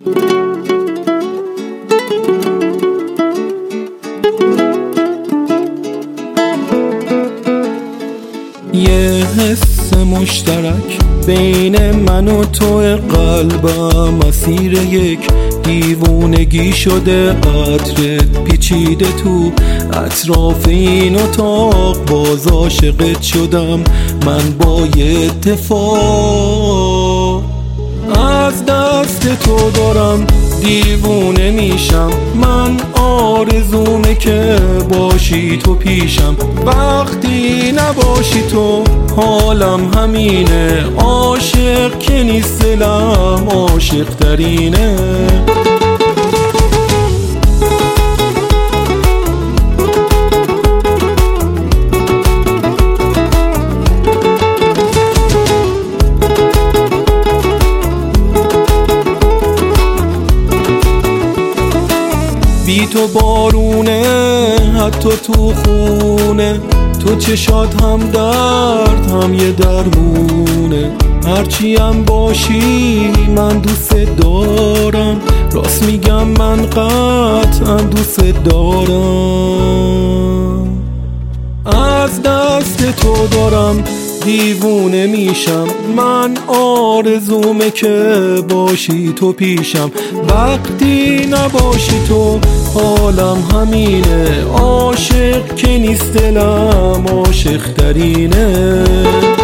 یه حس مشترک بین من و تو، قلبم مسیر یک دیوونگی شده، عطرت پیچیده تو اطراف این اتاق، باز عاشقت شدم من با یه اتفاق. از دست تو دارم دیوونه میشم من، آرزومه که باشی تو پیشم، وقتی نباشی تو حالم همینه، عاشق که نیست دلم عاشق ترینه. بی تو بارونه حتی تو خونه، تو چشات هم درد هم یه درمونه، هرچی هم باشی من دوست دارم، راست میگم من قطعا دوست دارم. از دست تو دارم دیوونه میشم من، آرزومه که باشی تو پیشم، وقتی نباشی تو حالم همینه، عاشق که نیست دلم عاشق ترینه.